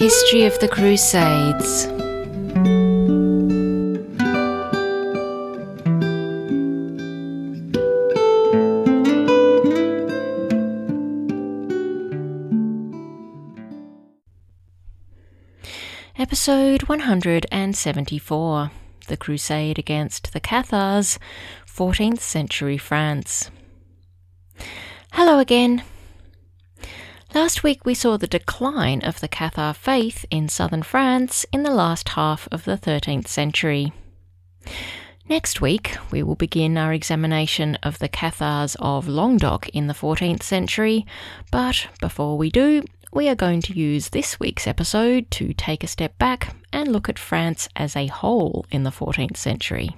History of the Crusades. Episode 174, The Crusade Against the Cathars, 14th Century France. Hello again. Last week we saw the decline of the Cathar faith in southern France in the last half of the 13th century. Next week we will begin our examination of the Cathars of Languedoc in the 14th century, but before we do, we are going to use this week's episode to take a step back and look at France as a whole in the 14th century.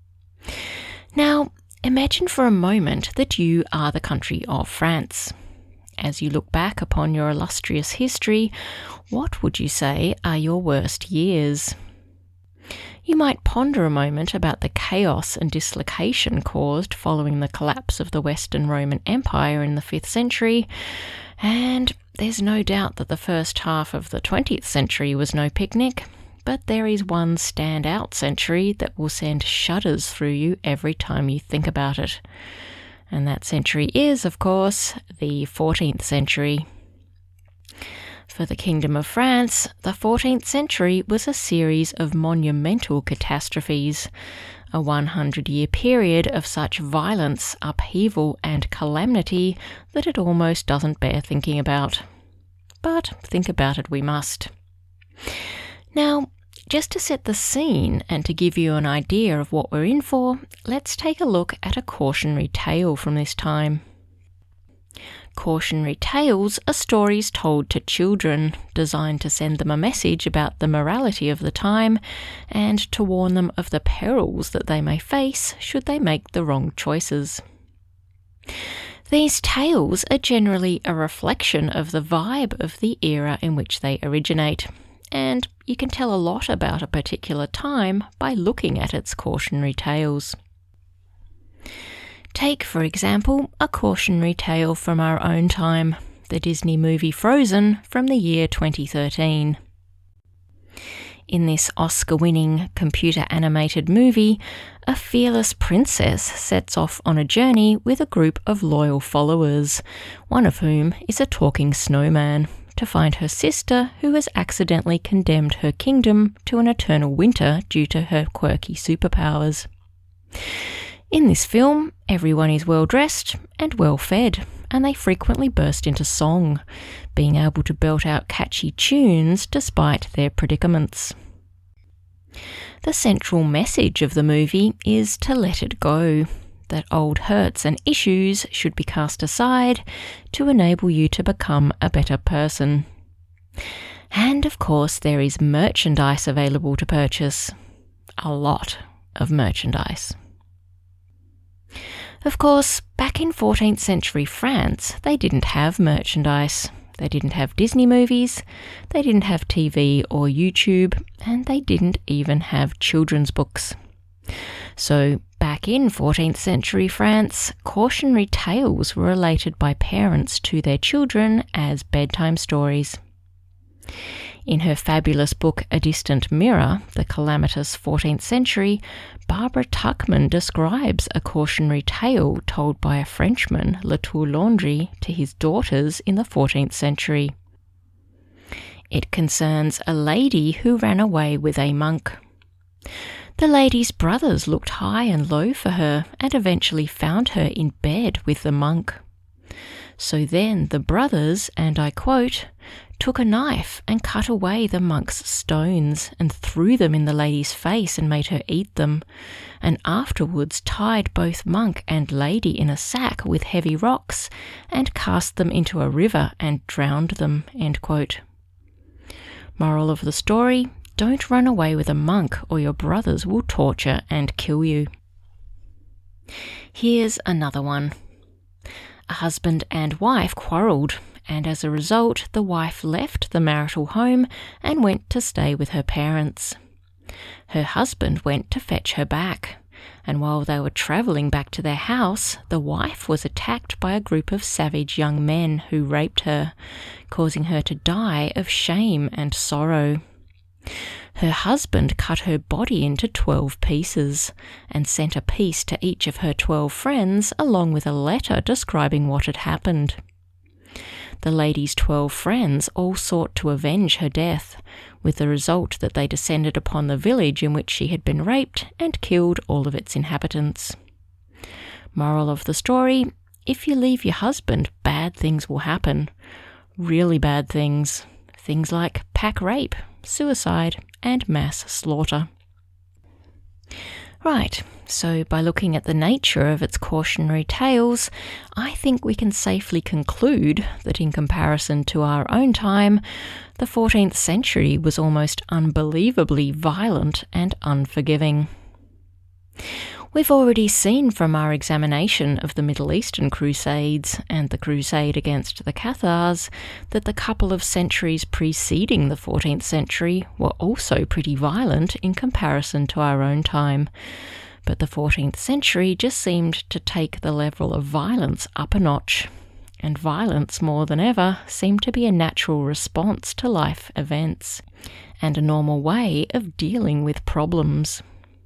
Now, imagine for a moment that you are the country of France. As you look back upon your illustrious history, what would you say are your worst years? You might ponder a moment about the chaos and dislocation caused following the collapse of the Western Roman Empire in the 5th century, and there's no doubt that the first half of the 20th century was no picnic, but there is one standout century that will send shudders through you every time you think about it. And that century is, of course, the 14th century. For the Kingdom of France, the 14th century was a series of monumental catastrophes, a 100-year period of such violence, upheaval and calamity that it almost doesn't bear thinking about. But think about it we must. Now, just to set the scene and to give you an idea of what we're in for, let's take a look at a cautionary tale from this time. Cautionary tales are stories told to children, designed to send them a message about the morality of the time and to warn them of the perils that they may face should they make the wrong choices. These tales are generally a reflection of the vibe of the era in which they originate, and you can tell a lot about a particular time by looking at its cautionary tales. Take, for example, a cautionary tale from our own time, the Disney movie Frozen from the year 2013. In this Oscar-winning computer-animated movie, a fearless princess sets off on a journey with a group of loyal followers, one of whom is a talking snowman, to find her sister who has accidentally condemned her kingdom to an eternal winter due to her quirky superpowers. In this film, everyone is well dressed and well fed, and they frequently burst into song, being able to belt out catchy tunes despite their predicaments. The central message of the movie is to let it go, that old hurts and issues should be cast aside to enable you to become a better person. And of course there is merchandise available to purchase. A lot of merchandise. Of course, back in 14th century France, they didn't have merchandise. They didn't have Disney movies, they didn't have TV or YouTube, and they didn't even have children's books. So, back in 14th century France, cautionary tales were related by parents to their children as bedtime stories. In her fabulous book A Distant Mirror, The Calamitous 14th Century, Barbara Tuchman describes a cautionary tale told by a Frenchman, La Tour Landry, to his daughters in the 14th century. It concerns a lady who ran away with a monk. The lady's brothers looked high and low for her and eventually found her in bed with the monk. So then the brothers, and I quote, took a knife and cut away the monk's stones and threw them in the lady's face and made her eat them, and afterwards tied both monk and lady in a sack with heavy rocks and cast them into a river and drowned them, end quote. Moral of the story, don't run away with a monk or your brothers will torture and kill you. Here's another one. A husband and wife quarrelled, and as a result, the wife left the marital home and went to stay with her parents. Her husband went to fetch her back, and while they were travelling back to their house, the wife was attacked by a group of savage young men who raped her, causing her to die of shame and sorrow. Her husband cut her body into 12 pieces and sent a piece to each of her 12 friends along with a letter describing what had happened. The lady's 12 friends all sought to avenge her death, with the result that they descended upon the village in which she had been raped and killed all of its inhabitants. Moral of the story: if you leave your husband, bad things will happen. Really bad things. Things like pack rape, suicide, and mass slaughter. Right, so by looking at the nature of its cautionary tales, I think we can safely conclude that in comparison to our own time, the 14th century was almost unbelievably violent and unforgiving. We've already seen from our examination of the Middle Eastern Crusades and the crusade against the Cathars that the couple of centuries preceding the 14th century were also pretty violent in comparison to our own time. But the 14th century just seemed to take the level of violence up a notch, and violence more than ever seemed to be a natural response to life events and a normal way of dealing with problems.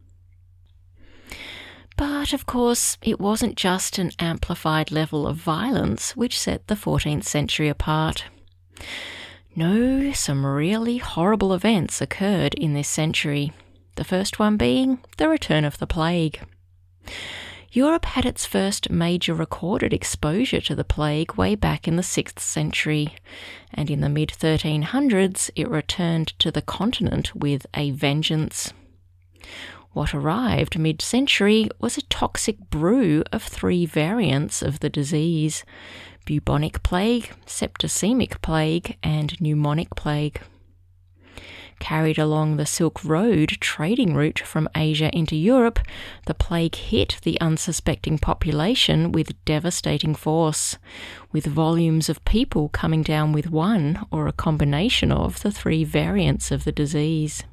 But, of course, it wasn't just an amplified level of violence which set the 14th century apart. No, some really horrible events occurred in this century, the first one being the return of the plague. Europe had its first major recorded exposure to the plague way back in the 6th century, and in the mid-1300s it returned to the continent with a vengeance. What arrived mid-century was a toxic brew of 3 variants of the disease: bubonic plague, septicemic plague, and pneumonic plague. Carried along the Silk Road trading route from Asia into Europe, the plague hit the unsuspecting population with devastating force, with volumes of people coming down with one or a combination of the 3 variants of the disease.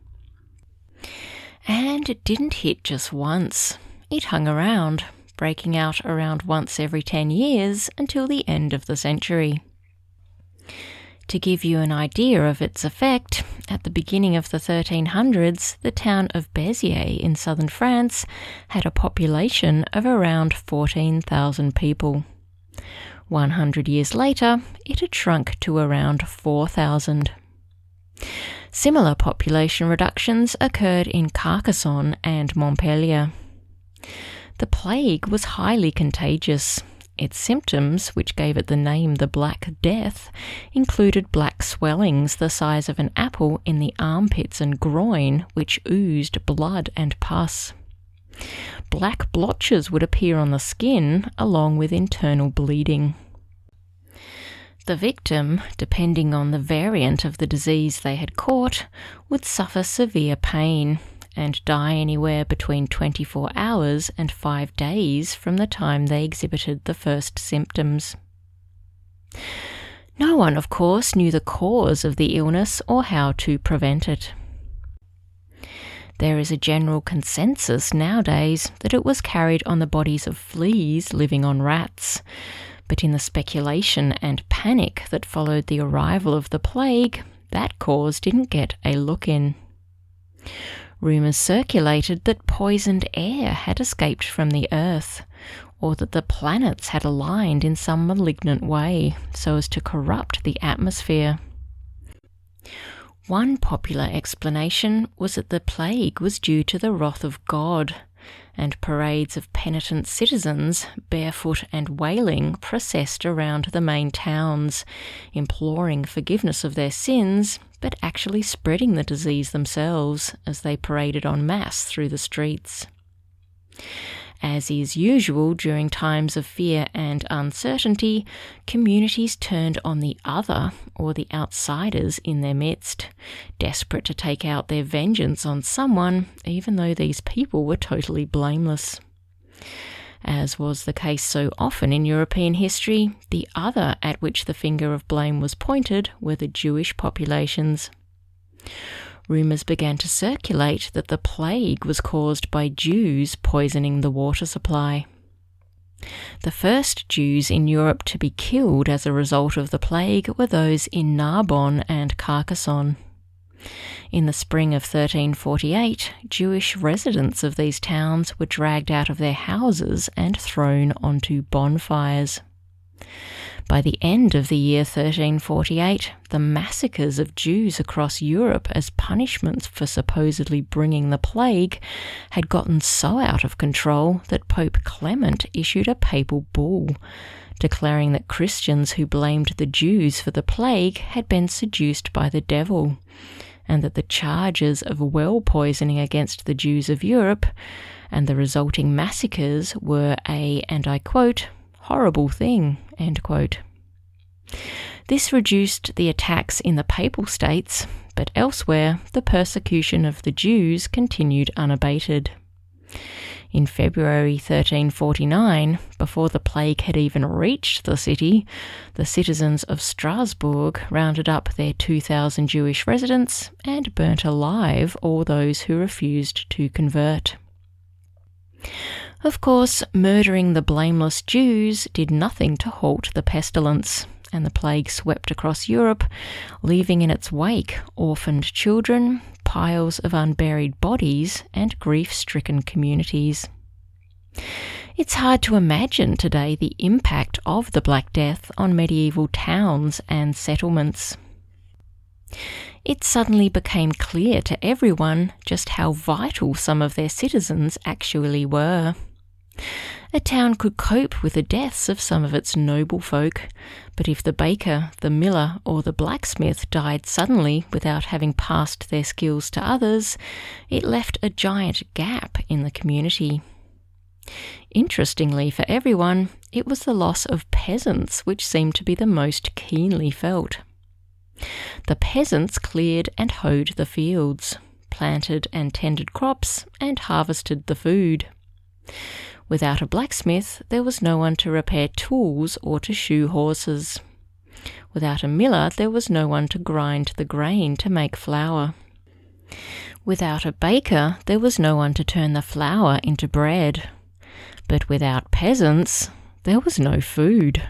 And it didn't hit just once. It hung around, breaking out around once every 10 years until the end of the century. To give you an idea of its effect, at the beginning of the 1300s, the town of Béziers in southern France had a population of around 14,000 people. 100 years later, it had shrunk to around 4,000. Similar population reductions occurred in Carcassonne and Montpellier. The plague was highly contagious. Its symptoms, which gave it the name the Black Death, included black swellings the size of an apple in the armpits and groin, which oozed blood and pus. Black blotches would appear on the skin, along with internal bleeding. The victim, depending on the variant of the disease they had caught, would suffer severe pain and die anywhere between 24 hours and 5 days from the time they exhibited the first symptoms. No one, of course, knew the cause of the illness or how to prevent it. There is a general consensus nowadays that it was carried on the bodies of fleas living on rats, but in the speculation and panic that followed the arrival of the plague, that cause didn't get a look in. Rumours circulated that poisoned air had escaped from the Earth, or that the planets had aligned in some malignant way so as to corrupt the atmosphere. One popular explanation was that the plague was due to the wrath of God, and parades of penitent citizens, barefoot and wailing, processed around the main towns, imploring forgiveness of their sins, but actually spreading the disease themselves as they paraded en masse through the streets. As is usual during times of fear and uncertainty, communities turned on the other, or the outsiders in their midst, desperate to take out their vengeance on someone, even though these people were totally blameless. As was the case so often in European history, the other at which the finger of blame was pointed were the Jewish populations. rumours began to circulate that the plague was caused by Jews poisoning the water supply. The first Jews in Europe to be killed as a result of the plague were those in Narbonne and Carcassonne. In the spring of 1348, Jewish residents of these towns were dragged out of their houses and thrown onto bonfires. By the end of the year 1348, the massacres of Jews across Europe as punishments for supposedly bringing the plague had gotten so out of control that Pope Clement issued a papal bull, declaring that Christians who blamed the Jews for the plague had been seduced by the devil, and that the charges of well poisoning against the Jews of Europe and the resulting massacres were a, and I quote, horrible thing, end quote. This reduced the attacks in the Papal States, but elsewhere the persecution of the Jews continued unabated. In February 1349, before the plague had even reached the city, the citizens of Strasbourg rounded up their 2,000 Jewish residents and burnt alive all those who refused to convert. Of course, murdering the blameless Jews did nothing to halt the pestilence, and the plague swept across Europe, leaving in its wake orphaned children, piles of unburied bodies, and grief-stricken communities. It's hard to imagine today the impact of the Black Death on medieval towns and settlements. It suddenly became clear to everyone just how vital some of their citizens actually were. A town could cope with the deaths of some of its noble folk, but if the baker, the miller, or the blacksmith died suddenly without having passed their skills to others, it left a giant gap in the community. Interestingly for everyone, it was the loss of peasants which seemed to be the most keenly felt. The peasants cleared and hoed the fields, planted and tended crops, and harvested the food. Without a blacksmith, there was no one to repair tools or to shoe horses. Without a miller, there was no one to grind the grain to make flour. Without a baker, there was no one to turn the flour into bread. But without peasants, there was no food.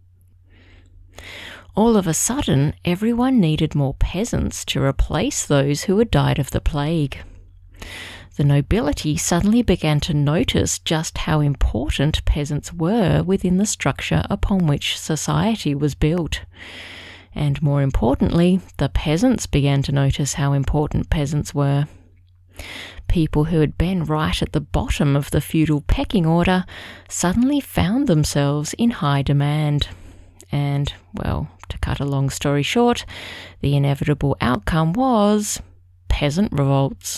All of a sudden, everyone needed more peasants to replace those who had died of the plague. The nobility suddenly began to notice just how important peasants were within the structure upon which society was built. And more importantly, the peasants began to notice how important peasants were. People who had been right at the bottom of the feudal pecking order suddenly found themselves in high demand. And, well, to cut a long story short, the inevitable outcome was peasant revolts.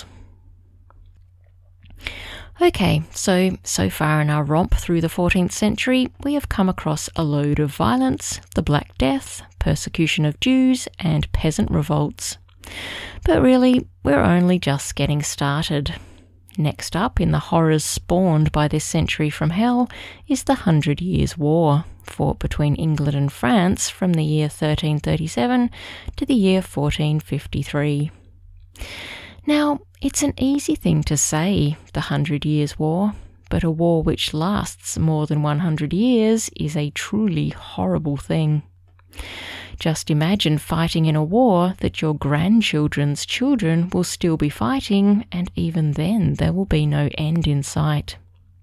Okay, so far in our romp through the 14th century, we have come across a load of violence, the Black Death, persecution of Jews, and peasant revolts. But really, we're only just getting started. Next up in the horrors spawned by this century from hell is the 100 Years' War, fought between England and France from the year 1337 to the year 1453. Now, it's an easy thing to say, the 100 Years' War, but a war which lasts more than 100 years is a truly horrible thing. Just imagine fighting in a war that your grandchildren's children will still be fighting, and even then there will be no end in sight.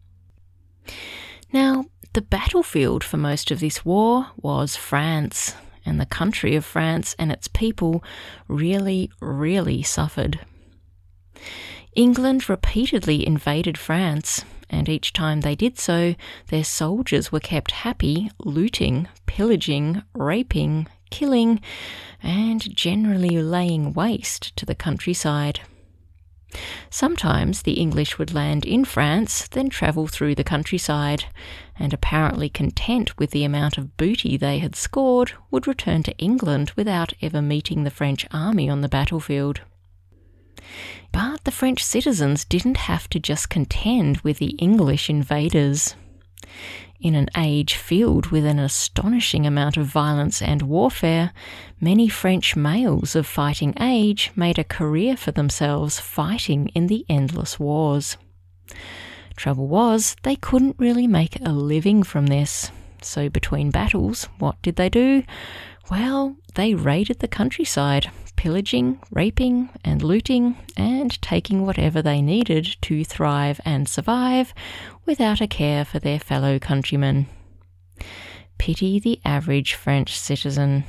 Now, the battlefield for most of this war was France, and the country of France and its people really, really suffered. England repeatedly invaded France, and each time they did so, their soldiers were kept happy looting, pillaging, raping, killing, and generally laying waste to the countryside. Sometimes the English would land in France, then travel through the countryside, and apparently content with the amount of booty they had scored, would return to England without ever meeting the French army on the battlefield. But the French citizens didn't have to just contend with the English invaders. In an age filled with an astonishing amount of violence and warfare, many French males of fighting age made a career for themselves fighting in the endless wars. Trouble was, they couldn't really make a living from this. So between battles, what did they do? Well, they raided the countryside, pillaging, raping, and looting, and taking whatever they needed to thrive and survive without a care for their fellow countrymen. Pity the average French citizen.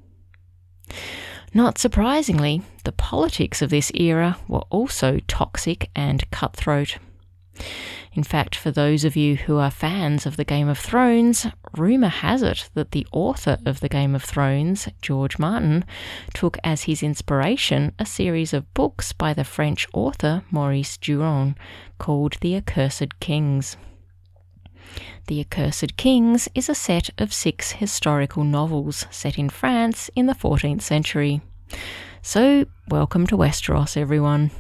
Not surprisingly, the politics of this era were also toxic and cutthroat. In fact, for those of you who are fans of the Game of Thrones, rumour has it that the author of the Game of Thrones, George Martin, took as his inspiration a series of books by the French author Maurice Duron called The Accursed Kings. The Accursed Kings is a set of 6 historical novels set in France in the 14th century. So, welcome to Westeros, everyone.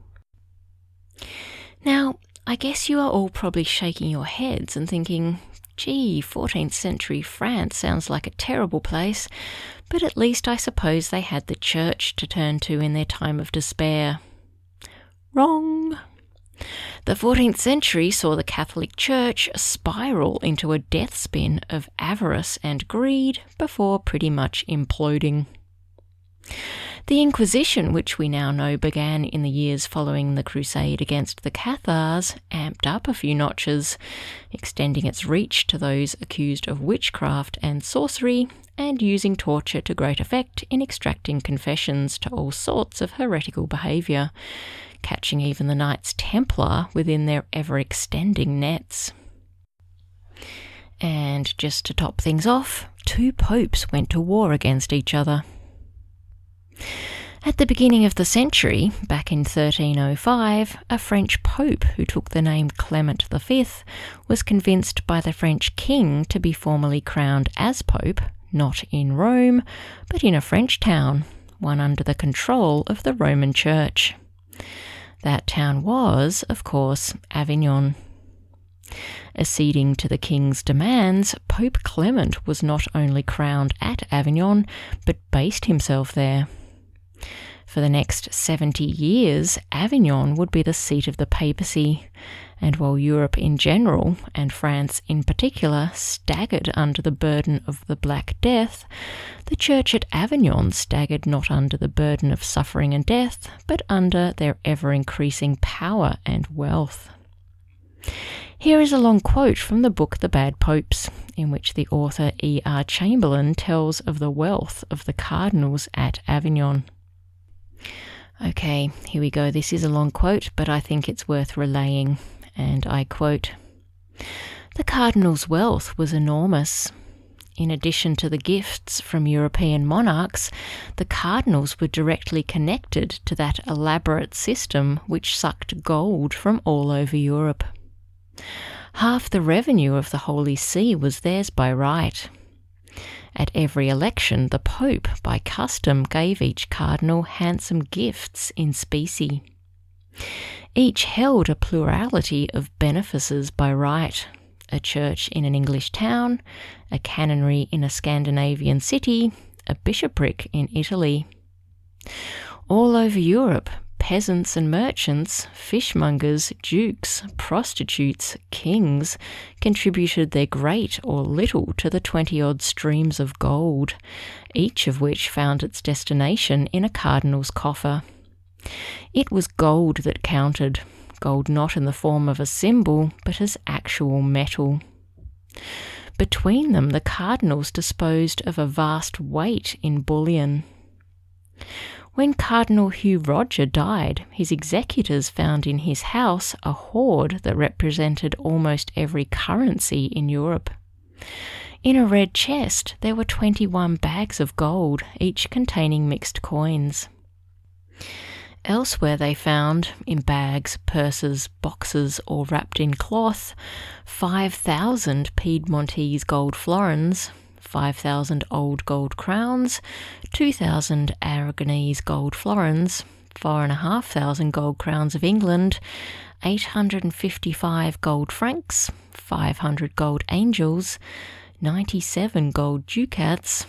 Now, I guess you are all probably shaking your heads and thinking, gee, 14th century France sounds like a terrible place, but at least I suppose they had the church to turn to in their time of despair. Wrong. The 14th century saw the Catholic Church spiral into a death spin of avarice and greed before pretty much imploding. The Inquisition, which we now know began in the years following the crusade against the Cathars, amped up a few notches, extending its reach to those accused of witchcraft and sorcery, and using torture to great effect in extracting confessions to all sorts of heretical behaviour, catching even the Knights Templar within their ever-extending nets. And just to top things off, 2 popes went to war against each other. At the beginning of the century, back in 1305, a French pope who took the name Clement V was convinced by the French king to be formally crowned as pope, not in Rome, but in a French town, one under the control of the Roman Church. That town was, of course, Avignon. Acceding to the king's demands, Pope Clement was not only crowned at Avignon, but based himself there. For the next 70 years, Avignon would be the seat of the papacy, and while Europe in general, and France in particular, staggered under the burden of the Black Death, the church at Avignon staggered not under the burden of suffering and death, but under their ever-increasing power and wealth. Here is a long quote from the book The Bad Popes, in which the author E.R. Chamberlain tells of the wealth of the cardinals at Avignon. Okay, here we go. This is a long quote, but I think it's worth relaying, and I quote, "The cardinals' wealth was enormous. In addition to the gifts from European monarchs, the cardinals were directly connected to that elaborate system which sucked gold from all over Europe. Half the revenue of the Holy See was theirs by right. At every election, the Pope, by custom, gave each cardinal handsome gifts in specie. Each held a plurality of benefices by right, a church in an English town, a canonry in a Scandinavian city, a bishopric in Italy. All over Europe, peasants and merchants, fishmongers, dukes, prostitutes, kings contributed their great or little to the 20-odd streams of gold, each of which found its destination in a cardinal's coffer. It was gold that counted, gold not in the form of a symbol, but as actual metal. Between them, the cardinals disposed of a vast weight in bullion. When Cardinal Hugh Roger died, his executors found in his house a hoard that represented almost every currency in Europe. In a red chest, there were 21 bags of gold, each containing mixed coins. Elsewhere they found, in bags, purses, boxes, or wrapped in cloth, 5,000 Piedmontese gold florins, 5,000 old gold crowns, 2,000 Aragonese gold florins, 4,500 gold crowns of England, 855 gold francs, 500 gold angels, 97 gold ducats,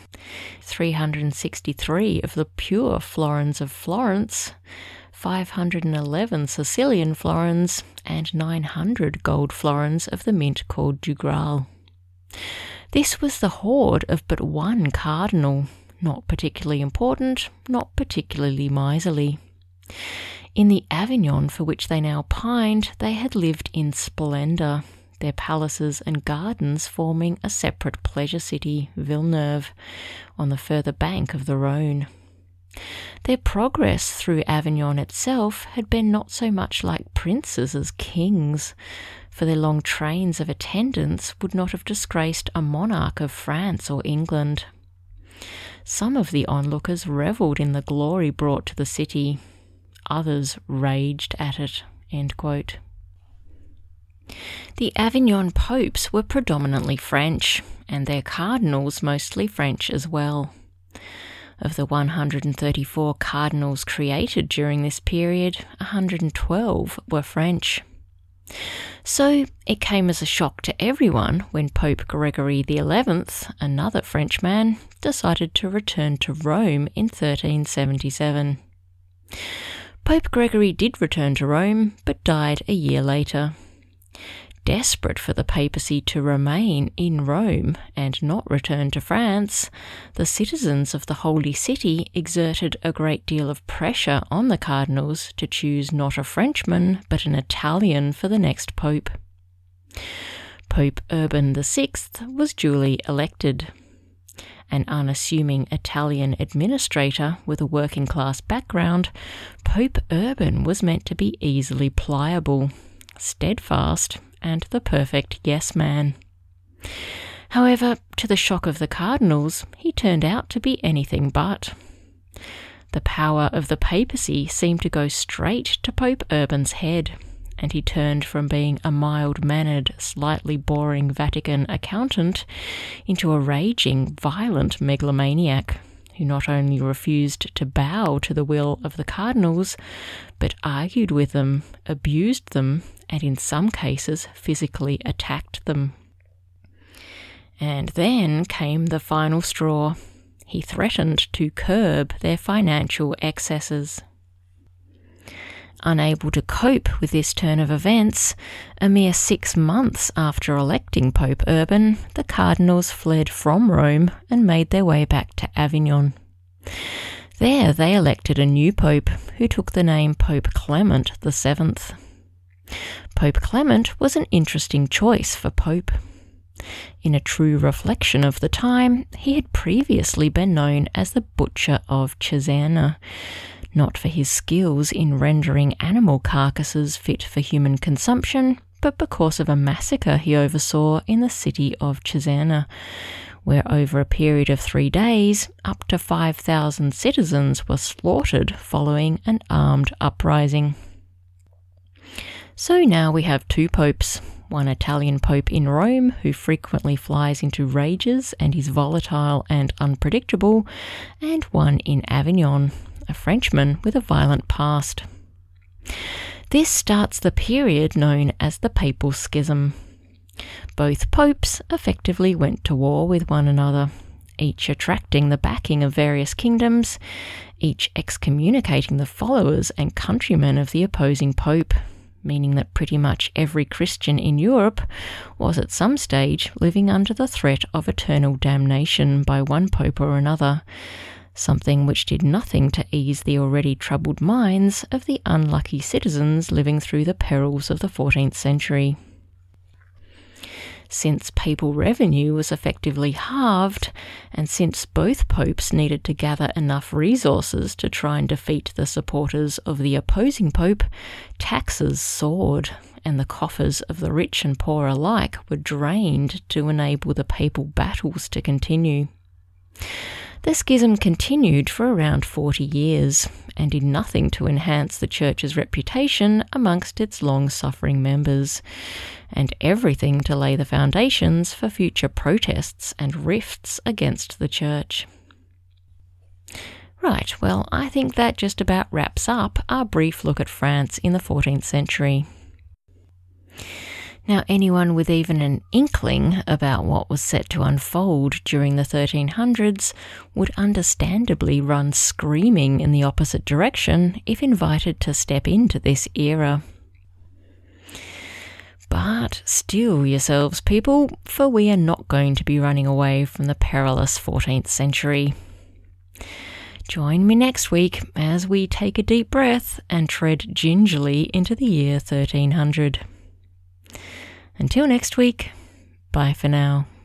363 of the pure florins of Florence, 511 Sicilian florins, and 900 gold florins of the mint called du Graal. This was the hoard of but one cardinal, not particularly important, not particularly miserly. In the Avignon for which they now pined, they had lived in splendour, their palaces and gardens forming a separate pleasure city, Villeneuve, on the further bank of the Rhône. Their progress through Avignon itself had been not so much like princes as kings, for their long trains of attendants would not have disgraced a monarch of France or England. Some of the onlookers revelled in the glory brought to the city, others raged at it." End quote. The Avignon popes were predominantly French, and their cardinals mostly French as well. Of the 134 cardinals created during this period, 112 were French. So it came as a shock to everyone when Pope Gregory XI, another Frenchman, decided to return to Rome in 1377. Pope Gregory did return to Rome, but died a year later. Desperate for the papacy to remain in Rome and not return to France, the citizens of the Holy City exerted a great deal of pressure on the cardinals to choose not a Frenchman but an Italian for the next pope. Pope Urban VI was duly elected. An unassuming Italian administrator with a working-class background, Pope Urban was meant to be easily pliable, steadfast, and the perfect yes man. However, to the shock of the cardinals, he turned out to be anything but. The power of the papacy seemed to go straight to Pope Urban's head, and he turned from being a mild-mannered, slightly boring Vatican accountant into a raging, violent megalomaniac who not only refused to bow to the will of the cardinals, but argued with them, abused them, and in some cases physically attacked them. And then came the final straw. He threatened to curb their financial excesses. Unable to cope with this turn of events, a mere 6 months after electing Pope Urban, the cardinals fled from Rome and made their way back to Avignon. There they elected a new pope who took the name Pope Clement VII. Pope Clement was an interesting choice for pope. In a true reflection of the time, he had previously been known as the Butcher of Cesena, not for his skills in rendering animal carcasses fit for human consumption, but because of a massacre he oversaw in the city of Cesena, where over a period of 3 days, up to 5,000 citizens were slaughtered following an armed uprising. So now we have 2 popes, one Italian pope in Rome who frequently flies into rages and is volatile and unpredictable, and one in Avignon, a Frenchman with a violent past. This starts the period known as the Papal Schism. Both popes effectively went to war with one another, each attracting the backing of various kingdoms, each excommunicating the followers and countrymen of the opposing pope, meaning that pretty much every Christian in Europe was at some stage living under the threat of eternal damnation by one pope or another, something which did nothing to ease the already troubled minds of the unlucky citizens living through the perils of the 14th century. Since papal revenue was effectively halved, and since both popes needed to gather enough resources to try and defeat the supporters of the opposing pope, taxes soared, and the coffers of the rich and poor alike were drained to enable the papal battles to continue. The schism continued for around 40 years, and did nothing to enhance the Church's reputation amongst its long-suffering members, and everything to lay the foundations for future protests and rifts against the Church. Right, well, I think that just about wraps up our brief look at France in the 14th century. Now, anyone with even an inkling about what was set to unfold during the 1300s would understandably run screaming in the opposite direction if invited to step into this era. But steel yourselves, people, for we are not going to be running away from the perilous 14th century. Join me next week as we take a deep breath and tread gingerly into the year 1300. Until next week, bye for now.